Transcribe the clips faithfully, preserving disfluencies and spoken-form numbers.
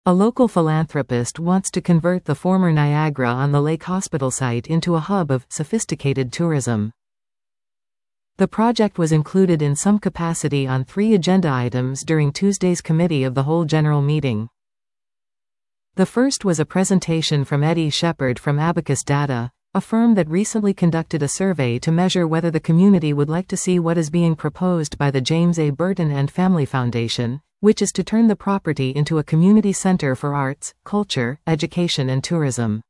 A local philanthropist wants to convert the former Niagara-on-the-Lake hospital site into a hub of sophisticated tourism. The project was included in some capacity on three agenda items during Tuesday's Committee of the Whole General Meeting. The first was a presentation from Eddie Shepherd from Abacus Data, a firm that recently conducted a survey to measure whether the community would like to see what is being proposed by the James A. Burton and Family Foundation, which is to turn the property into a community center for arts, culture, education and tourism.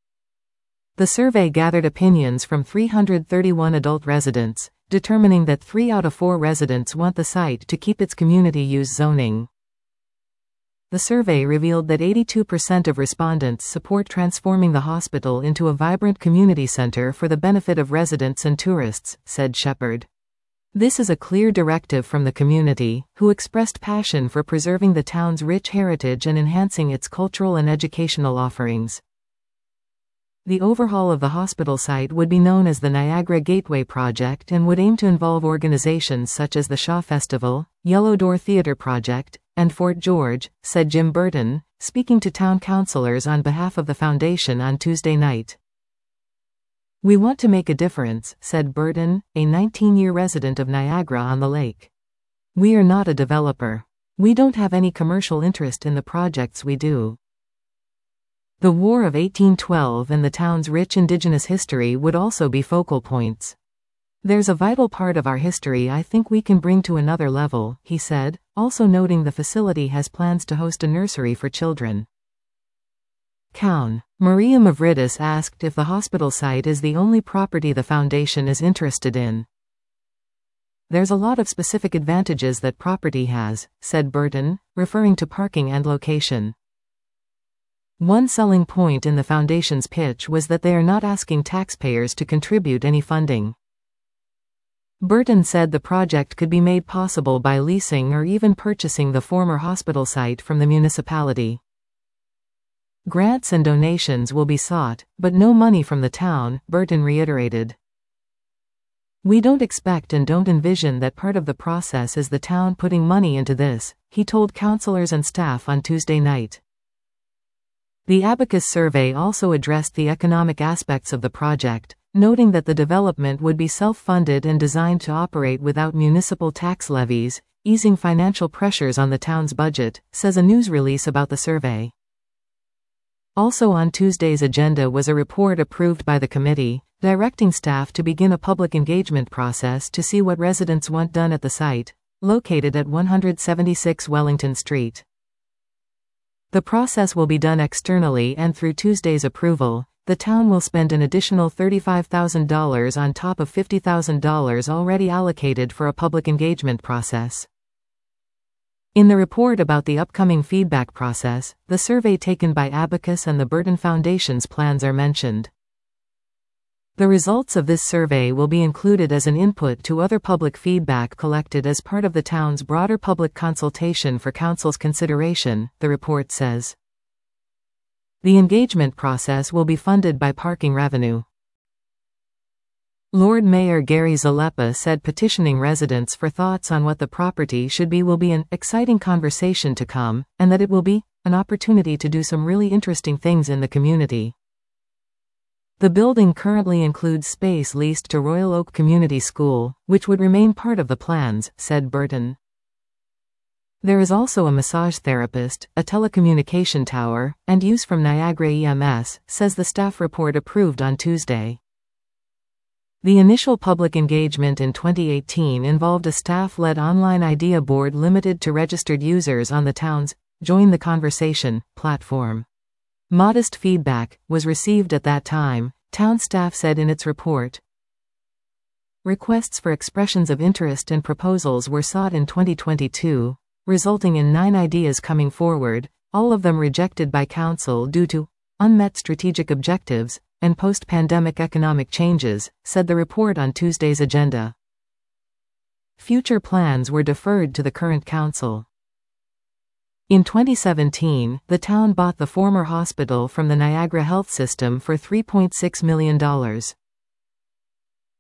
The survey gathered opinions from three hundred thirty-one adult residents, determining that three out of four residents want the site to keep its community use zoning. The survey revealed that eighty-two percent of respondents support transforming the hospital into a vibrant community center for the benefit of residents and tourists, said Shepherd. This is a clear directive from the community, who expressed passion for preserving the town's rich heritage and enhancing its cultural and educational offerings. The overhaul of the hospital site would be known as the Niagara Gateway Project and would aim to involve organizations such as the Shaw Festival, Yellow Door Theatre Project, and Fort George, said Jim Burton, speaking to town councillors on behalf of the foundation on Tuesday night. "We want to make a difference," said Burton, a nineteen-year resident of Niagara-on-the-Lake. "We are not a developer. We don't have any commercial interest in the projects we do." The War of eighteen twelve and the town's rich Indigenous history would also be focal points. "There's a vital part of our history I think we can bring to another level," he said, also noting the facility has plans to host a nursery for children. Cown. Maria Mavridis asked if the hospital site is the only property the foundation is interested in. "There's a lot of specific advantages that property has," said Burton, referring to parking and location. One selling point in the foundation's pitch was that they are not asking taxpayers to contribute any funding. Burton said the project could be made possible by leasing or even purchasing the former hospital site from the municipality. Grants and donations will be sought, but no money from the town, Burton reiterated. "We don't expect and don't envision that part of the process is the town putting money into this," he told councillors and staff on Tuesday night. The Abacus survey also addressed the economic aspects of the project, noting that the development would be self-funded and designed to operate without municipal tax levies, easing financial pressures on the town's budget, says a news release about the survey. Also on Tuesday's agenda was a report approved by the committee, directing staff to begin a public engagement process to see what residents want done at the site, located at one hundred seventy-six Wellington Street. The process will be done externally and through Tuesday's approval, the town will spend an additional thirty-five thousand dollars on top of fifty thousand dollars already allocated for a public engagement process. In the report about the upcoming feedback process, the survey taken by Abacus and the Burton Foundation's plans are mentioned. The results of this survey will be included as an input to other public feedback collected as part of the town's broader public consultation for council's consideration, the report says. The engagement process will be funded by parking revenue. Lord Mayor Gary Zalepa said petitioning residents for thoughts on what the property should be will be an exciting conversation to come, and that it will be an opportunity to do some really interesting things in the community. The building currently includes space leased to Royal Oak Community School, which would remain part of the plans, said Burton. There is also a massage therapist, a telecommunication tower, and use from Niagara E M S, says the staff report approved on Tuesday. The initial public engagement in twenty eighteen involved a staff-led online idea board limited to registered users on the town's Join the Conversation platform. Modest feedback was received at that time, town staff said in its report. Requests for expressions of interest and proposals were sought in twenty twenty-two, resulting in nine ideas coming forward, all of them rejected by council due to unmet strategic objectives and post-pandemic economic changes, said the report on Tuesday's agenda. Future plans were deferred to the current council. In twenty seventeen, the town bought the former hospital from the Niagara Health System for three point six million dollars.